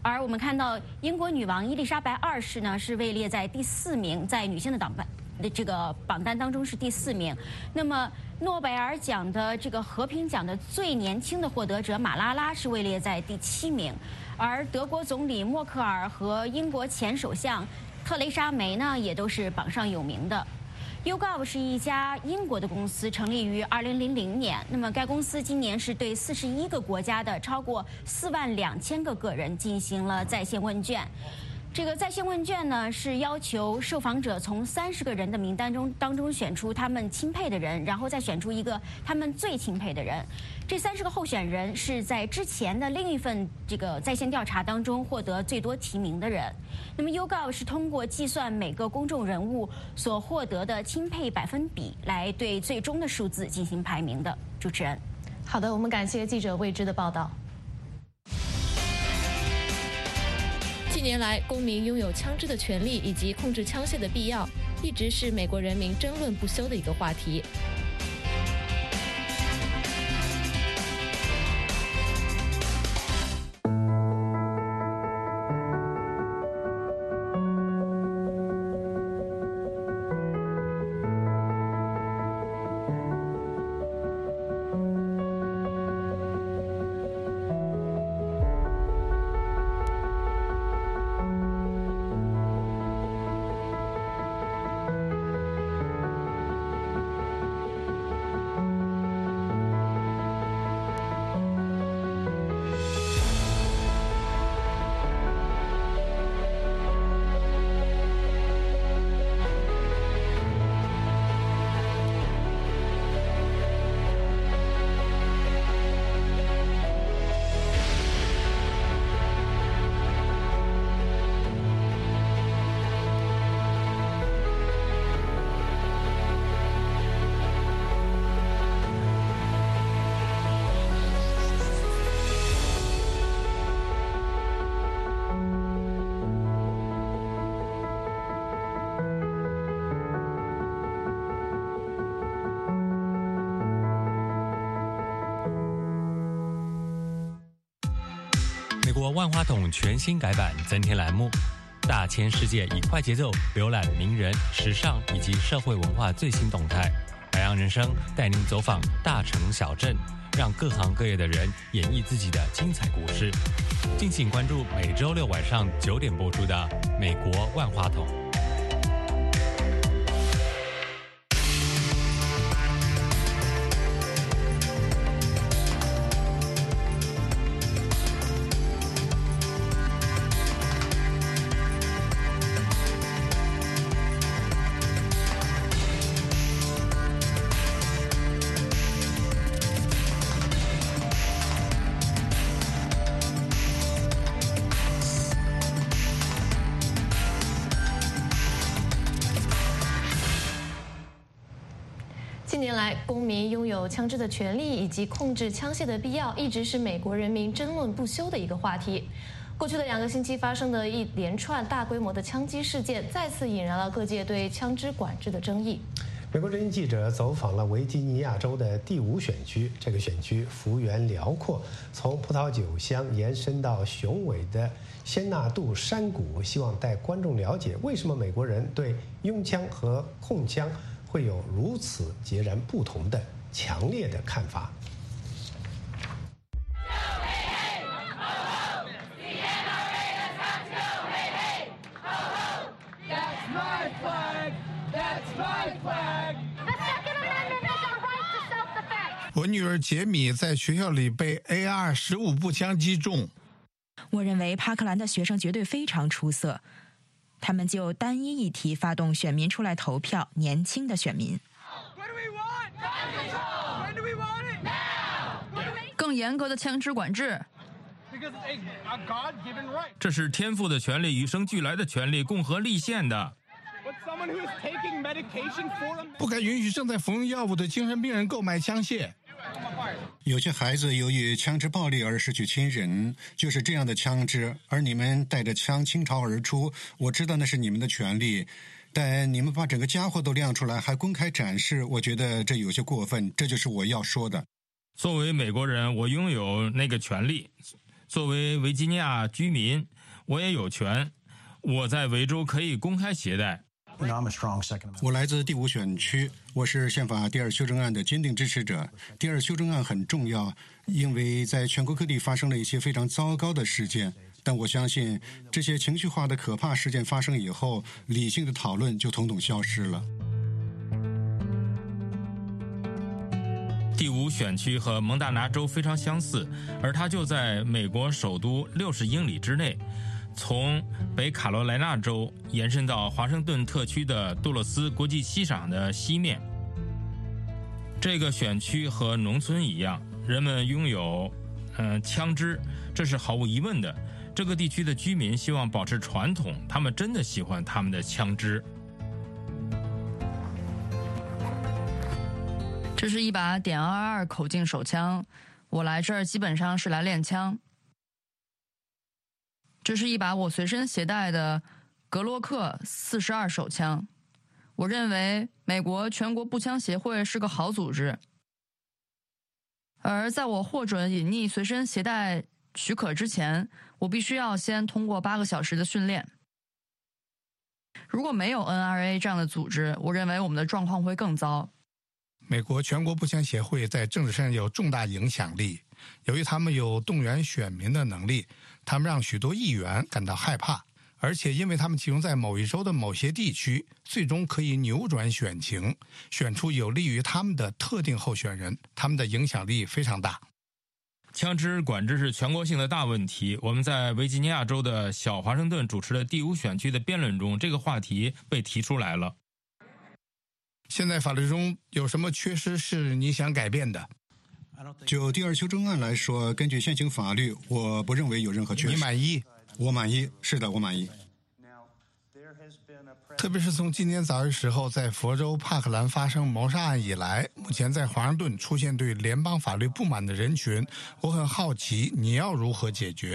而我们看到英国女王伊丽莎白二世呢是位列在第四名，在女性的档榜的这个榜单当中是第四名。那么诺贝尔奖的这个和平奖的最年轻的获得者马拉拉是位列在第七名，而德国总理默克尔和英国前首相特蕾莎梅呢也都是榜上有名的。YouGov 是一家英国的公司，成立于二零零零年。那么该公司今年是对四十一个国家的超过四万两千个个人进行了在线问卷。这个在线问卷呢，是要求受访者从三十个人的名单中当中选出他们钦佩的人，然后再选出一个他们最钦佩的人。这三十个候选人是在之前的另一份这个在线调查当中获得最多提名的人。那么 YouGov 是通过计算每个公众人物所获得的钦佩百分比，来对最终的数字进行排名的。主持人， 好的，我们感谢记者魏之的报道。近年来，公民拥有枪支的权利以及控制枪械的必要，一直是美国人民争论不休的一个话题。 美国万花筒全新改版，增添栏目，大千世界以快节奏浏览名人、时尚以及社会文化最新动态。海洋人生带您走访大城小镇，让各行各业的人演绎自己的精彩故事。敬请关注每周六晚上九点播出的《美国万花筒》。 近年来，公民拥有枪支的权利以及控制枪械的必要，一直是美国人民争论不休的一个话题。过去的两个星期发生的一连串大规模的枪击事件，再次引燃了各界对枪支管制的争议。 美国之音记者走访了维吉尼亚州的第五选区，这个选区幅员辽阔，从葡萄酒乡延伸到雄伟的仙纳杜山谷，希望带观众了解为什么美国人对拥枪和控枪会有如此截然不同的强烈的看法。 我女儿杰米在学校里被 A R 十五步枪击中。 我认为帕克兰的学生绝对非常出色，他们就单一议题发动选民出来投票，年轻的选民。 更严格的枪支管制。 这是天赋的权利，与生俱来的权利，共和立宪的。 不该允许正在服用药物的精神病人购买枪械。 有些孩子由于枪支暴力而失去亲人，就是这样的枪支，而你们带着枪倾巢而出，我知道那是你们的权利，但你们把整个家伙都亮出来，还公开展示，我觉得这有些过分，这就是我要说的。 作为美国人，我拥有那个权利， 作为维吉尼亚居民，我也有权，我在维州可以公开携带。 我来自第五选区，我是宪法第二修正案的坚定支持者。第二修正案很重要，因为在全国各地发生了一些非常糟糕的事件，但我相信这些情绪化的可怕事件发生以后，理性的讨论就统统消失了。 第五选区和蒙大拿州非常相似，而它就在美国首都六十英里之内。从北卡罗来纳州延伸到华盛顿特区的杜勒斯国际机场的西面。这个选区和农村一样，人们拥有嗯、呃、枪支，这是毫无疑问的。这个地区的居民希望保持传统，他们真的喜欢他们的枪支。 这是一把点二二口径手枪，我来这儿基本上是来练枪。这是一把我随身携带的格洛克四十二手枪。我认为美国全国步枪协会是个好组织，而在我获准隐匿随身携带许可之前，我必须要先通过八个小时的训练。如果没有 N R A 这样的组织，我认为我们的状况会更糟。 美国全国步枪协会在政治上有重大影响力，由于他们有动员选民的能力，他们让许多议员感到害怕，而且因为他们集中在某一州的某些地区，最终可以扭转选情，选出有利于他们的特定候选人，他们的影响力非常大。 枪支管制是全国性的大问题。我们在维吉尼亚州的小华盛顿主持的第五选区的辩论中，这个话题被提出来了。 现在法律中有什么缺失是你想改变的？ 就第二修正案来说，根据现行法律，我不认为有任何缺失。 你满意？ 我满意，是的，我满意。 特别是从今年早些时候在佛州帕克兰发生谋杀案以来，目前在华盛顿出现对联邦法律不满的人群，我很好奇你要如何解决。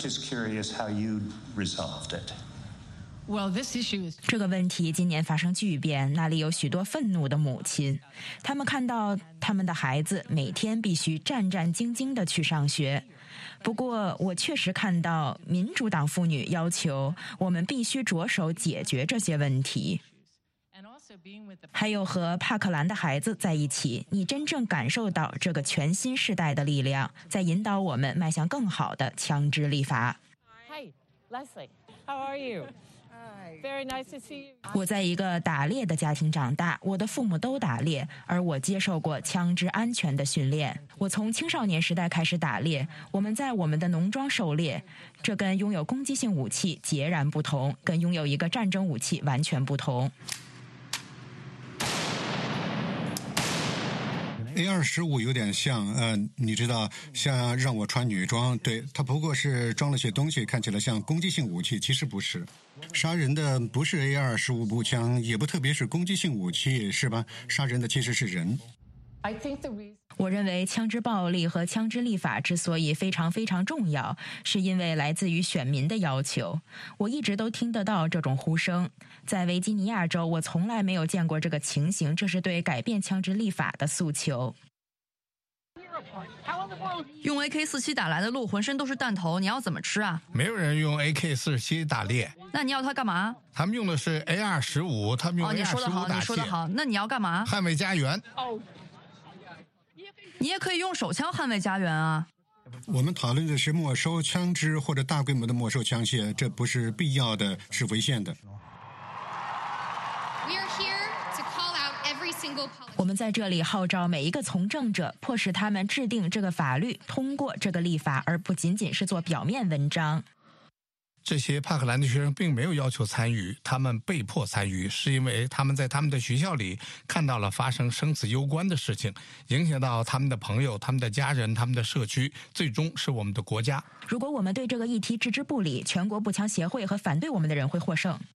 这个问题今年发生巨变，那里有许多愤怒的母亲，他们看到他们的孩子每天必须战战兢兢地去上学。不过我确实看到民主党妇女要求我们必须着手解决这些问题。还有和帕克兰的孩子在一起，你真正感受到这个全新世代的力量，在引导我们迈向更好的枪支立法。 Hi, Leslie. How are you? Very nice to see you. 我在一个打猎的家庭长大，我的父母都打猎，而我接受过枪支安全的训练。我从青少年时代开始打猎，我们在我们的农庄狩猎，这跟拥有攻击性武器截然不同，跟拥有一个战争武器完全不同。 A 二十五有点像，呃，你知道，像让我穿女装，对，它不过是装了些东西，看起来像攻击性武器，其实不是。杀人的不是 A 二十五步枪，也不特别是攻击性武器，是吧？杀人的其实是人。 我认为枪支暴力和枪支立法之所以非常非常重要，是因为来自于选民的要求。我一直都听得到这种呼声。在维吉尼亚州，我从来没有见过这个情形，这是对改变枪支立法的诉求。 用 A K 四十七 打来的鹿浑身都是弹头，你要怎么吃啊？ 没有人用 A K 四十七 打猎。 那你要它干嘛？ 他们用的是 A 二十五，他们用 A 二十五打猎。 哦，你说得好，你说得好。那你要干嘛？ 捍卫家园。 哦，你也可以用手枪捍卫家园啊。 我们讨论的是没收枪支或者大规模的没收枪械，这不是必要的，是违宪的。 我们在这里号召每一个从政者，迫使他们制定这个法律，通过这个立法，而不仅仅是做表面文章。 这些帕克兰的学生并没有要求参与，他们被迫参与，是因为他们在他们的学校里看到了发生生死攸关的事情，影响到他们的朋友、他们的家人、他们的社区，最终是我们的国家。 如果我们对这个议题置之不理，全国步枪协会和反对我们的人会获胜。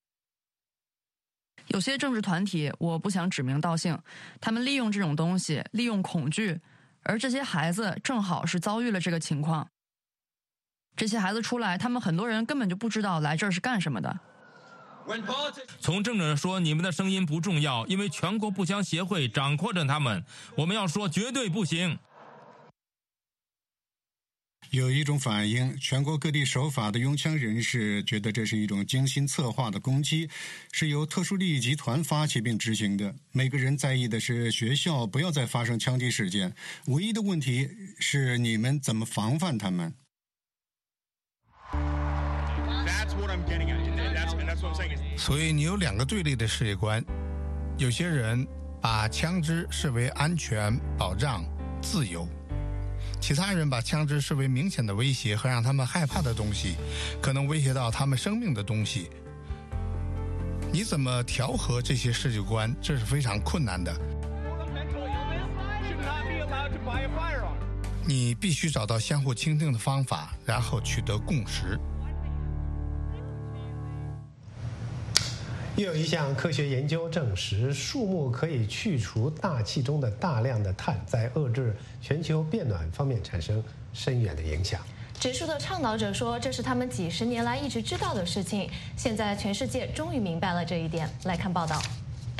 有些政治团体，我不想指名道姓，他们利用这种东西，利用恐惧，而这些孩子正好是遭遇了这个情况。这些孩子出来，他们很多人根本就不知道来这儿是干什么的。 从政者说，你们的声音不重要，因为全国步枪协会掌控着他们。我们要说绝对不行。 有一种反应，全国各地守法的拥枪人士觉得这是一种精心策划的攻击，是由特殊利益集团发起并执行的。每个人在意的是学校不要再发生枪击事件，唯一的问题是你们怎么防范他们。 所以你有两个对立的世界观，有些人把枪支视为安全、保障、自由，其他人把枪支视为明显的威胁和让他们害怕的东西，可能威胁到他们生命的东西。你怎么调和这些世界观，这是非常困难的。你必须找到相互倾听的方法，然后取得共识。 又有一项科学研究证实，树木可以去除大气中的大量的碳，在遏制全球变暖方面产生深远的影响。 植树的倡导者说，这是他们几十年来一直知道的事情，现在全世界终于明白了这一点。来看报道。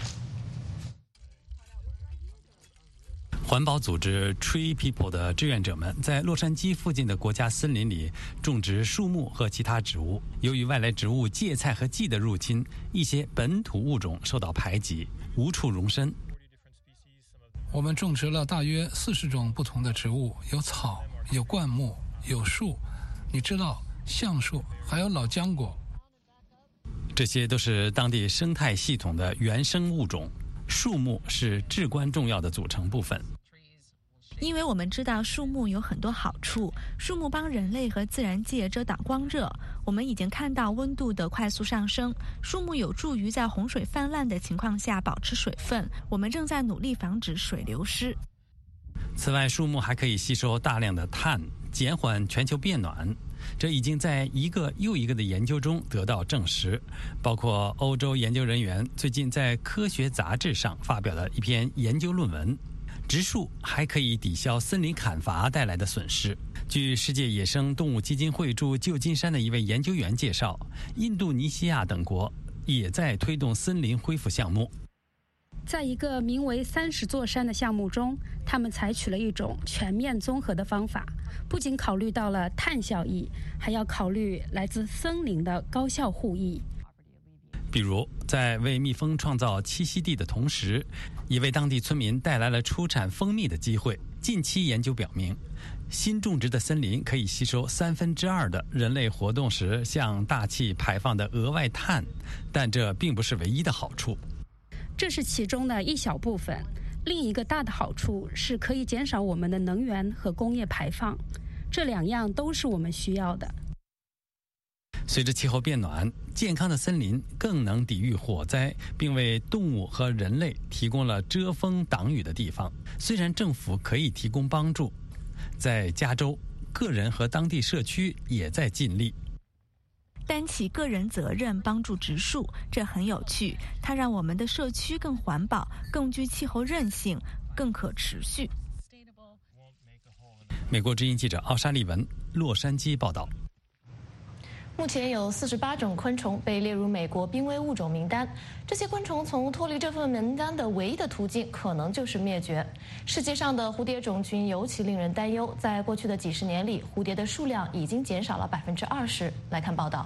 环保组织 Tree People 的志愿者们在洛杉矶附近的国家森林里种植树木和其他植物。由于外来植物芥菜和蓟的入侵，一些本土物种受到排挤，无处容身。 我们种植了大约四十种不同的植物，有草，有灌木，有树，你知道，橡树，还有老浆果。 这些都是当地生态系统的原生物种，树木是至关重要的组成部分。 因为我们知道树木有很多好处，树木帮人类和自然界遮挡光热，我们已经看到温度的快速上升，树木有助于在洪水泛滥的情况下保持水分，我们正在努力防止水流失。 此外，树木还可以吸收大量的碳，减缓全球变暖，这已经在一个又一个的研究中得到证实，包括欧洲研究人员最近在科学杂志上发表了一篇研究论文。植树还可以抵消森林砍伐带来的损失。据世界野生动物基金会驻旧金山的一位研究员介绍，印度尼西亚等国也在推动森林恢复项目。 在一个名为三十座山的项目中，他们采取了一种全面综合的方法，不仅考虑到了碳效益，还要考虑来自森林的高效互益。 比如，在为蜜蜂创造栖息地的同时，也为当地村民带来了出产蜂蜜的机会。近期研究表明，新种植的森林可以吸收三分之二的人类活动时向大气排放的额外碳，但这并不是唯一的好处。 这是其中的一小部分，另一个大的好处是可以减少我们的能源和工业排放，这两样都是我们需要的。 随着气候变暖，健康的森林更能抵御火灾，并为动物和人类提供了遮风挡雨的地方。虽然政府可以提供帮助，在加州，个人和当地社区也在尽力担起个人责任，帮助植树，这很有趣。它让我们的社区更环保，更具气候韧性，更可持续。 美国之音记者奥沙利文，洛杉矶报道。 目前有四十八种昆虫被列入美国濒危物种名单。这些昆虫从脱离这份名单的唯一的途径，可能就是灭绝。世界上的蝴蝶种群尤其令人担忧，在过去的几十年里，蝴蝶的数量已经减少了百分之二十。来看报道。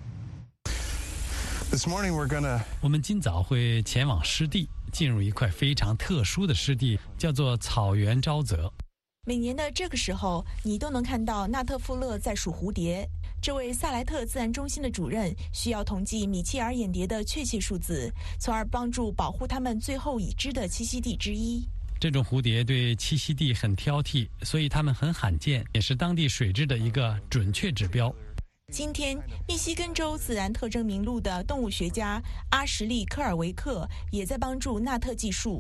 我们今早会前往湿地，进入一块非常特殊的湿地，叫做草原沼泽。 每年的这个时候，你都能看到纳特富勒在数蝴蝶。这位萨莱特自然中心的主任需要统计米切尔眼蝶的确切数字，从而帮助保护它们最后已知的栖息地之一。 这种蝴蝶对栖息地很挑剔，所以它们很罕见，也是当地水质的一个准确指标。 今天，密西根州自然特征名录的动物学家阿什利·科尔维克也在帮助纳特计数。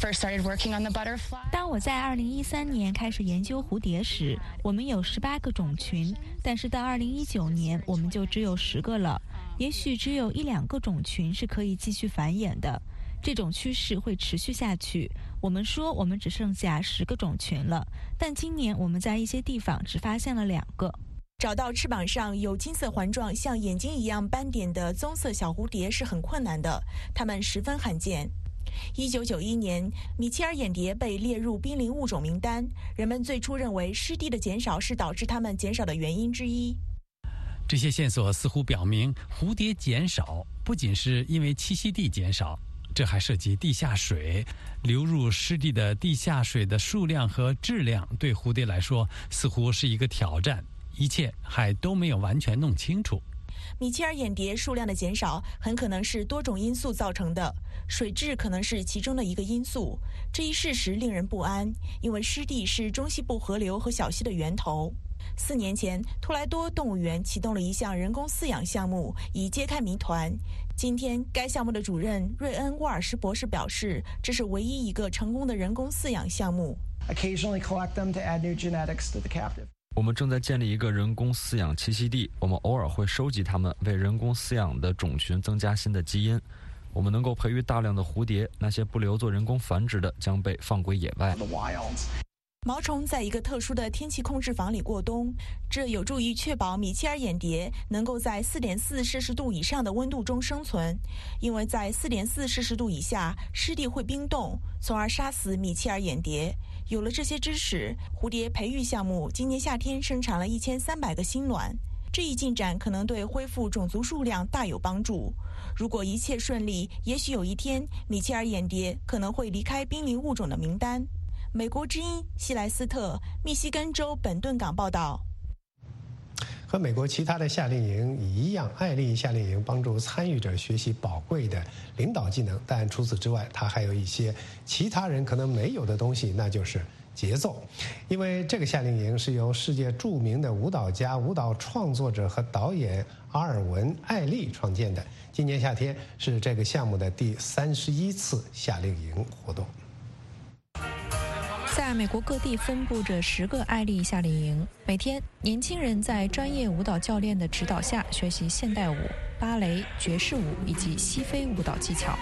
当我在二零一三年开始研究蝴蝶时，我们有十八个种群，但是到二零一九年，我们就只有十个了。也许只有一两个种群是可以继续繁衍的。这种趋势会持续下去。我们说我们只剩下十个种群了，但今年我们在一些地方只发现了两个。 找到翅膀上有金色环状像眼睛一样斑点的棕色小蝴蝶是很困难的，它们十分罕见。 一九九一年，米切尔眼蝶被列入濒临物种名单，人们最初认为湿地的减少是导致它们减少的原因之一。 这些线索似乎表明，蝴蝶减少不仅是因为栖息地减少，这还涉及地下水。流入湿地的地下水的数量和质量对蝴蝶来说似乎是一个挑战，一切还都没有完全弄清楚。 米切尔眼蝶数量的减少很可能是多种因素造成的，水质可能是其中的一个因素。这一事实令人不安，因为湿地是中西部河流和小溪的源头。四年前，托莱多动物园启动了一项人工饲养项目，以揭开谜团。今天，该项目的主任瑞恩·沃尔什博士表示，这是唯一一个成功的人工饲养项目。 Occasionally collect them to add new genetics to the captive. 我们正在建立一个人工饲养栖息地，我们偶尔会收集它们，为人工饲养的种群增加新的基因。我们能够培育大量的蝴蝶，那些不留作人工繁殖的将被放归野外。 毛虫在一个特殊的天气控制房里过冬，这有助于确保米切尔眼蝶能够在 四点四摄氏度以上的温度中生存，因为在 四点四摄氏度以下，湿地会冰冻，从而杀死米切尔眼蝶。有了这些知识，蝴蝶培育项目今年夏天生产了一千三百个新卵。这一进展可能对恢复种族数量大有帮助。如果一切顺利，也许有一天，米切尔眼蝶可能会离开濒临物种的名单。美国之音希莱斯特，密西根州本顿港报道。 和美国其他的夏令营一样，艾丽夏令营帮助参与者学习宝贵的领导技能，但除此之外，它还有一些其他人可能没有的东西，那就是节奏。因为这个夏令营是由世界著名的舞蹈家、舞蹈创作者和导演阿尔文·艾丽创建的。今年夏天是这个项目的第三十一次夏令营活动。 在美国各地分布着十个艾丽夏令营，每天年轻人在专业舞蹈教练的指导下学习现代舞、芭蕾、爵士舞以及西非舞蹈技巧。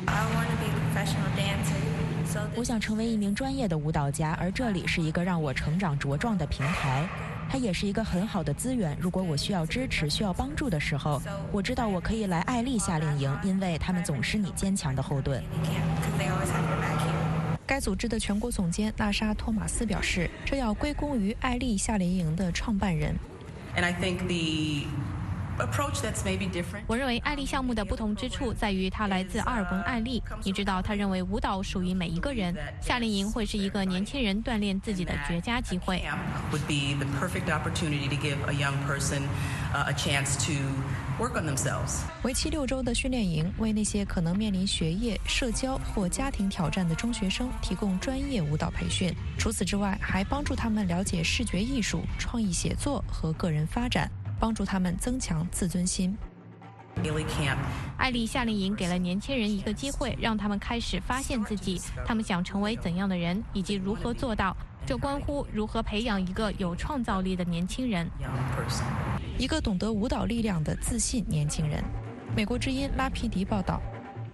我想成为一名专业的舞蹈家，而这里是一个让我成长茁壮的平台。它也是一个很好的资源，如果我需要支持、需要帮助的时候，我知道我可以来艾丽夏令营，因为他们总是你坚强的后盾。 该组织的全国总监娜莎·托马斯表示，这要归功于艾丽夏令营的创办人。 我认为艾丽项目的不同之处在于它来自阿尔文·艾丽。你知道，他认为舞蹈属于每一个人，夏令营会是一个年轻人锻炼自己的绝佳机会。 为期六周的训练营为那些可能面临学业、社交或家庭挑战的中学生提供专业舞蹈培训。除此之外，还帮助他们了解视觉艺术、创意写作和个人发展，帮助他们增强自尊心。 艾丽夏令营给了年轻人一个机会，让他们开始发现自己，他们想成为怎样的人，以及如何做到。这关乎如何培养一个有创造力的年轻人， 一个懂得舞蹈力量的自信年轻人。美国之音拉皮迪报道。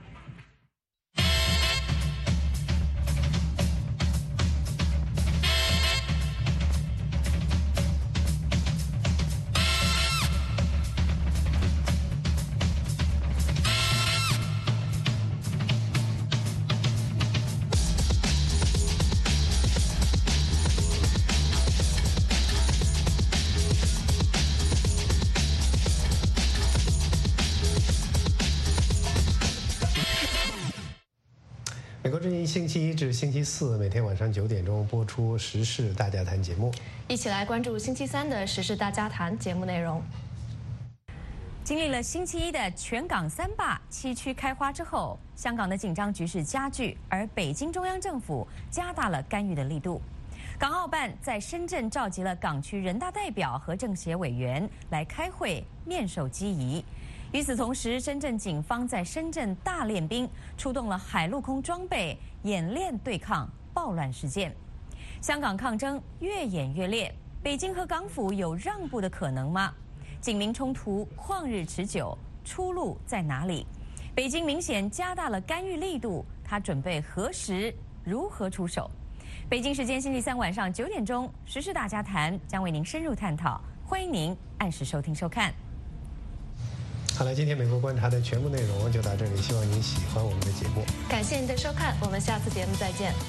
美国之音星期一至星期四每天晚上九点钟播出《时事大家谈》节目， 一起来关注星期三的《时事大家谈》节目内容。 经历了星期一的全港三罢七区开花之后，香港的紧张局势加剧，而北京中央政府加大了干预的力度。港澳办在深圳召集了港区人大代表和政协委员来开会，面授机宜。与此同时，深圳警方在深圳大练兵，出动了海陆空装备，演练对抗暴乱事件。香港抗争越演越烈，北京和港府有让步的可能吗？警民冲突旷日持久，出路在哪里？北京明显加大了干预力度，他准备何时如何出手？北京时间星期三晚上九点钟，《时事大家谈》将为您深入探讨，欢迎您按时收听收看。 好好了，今天美国观察的全部内容就到这里，希望您喜欢我们的节目。 感谢您的收看，我们下次节目再见。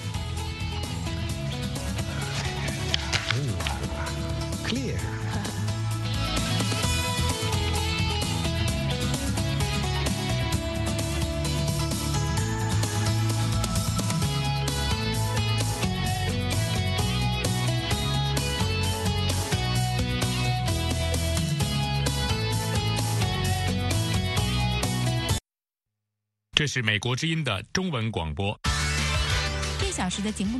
真完了 ，clear。 这是美国之音的中文广播。 一小时的节目。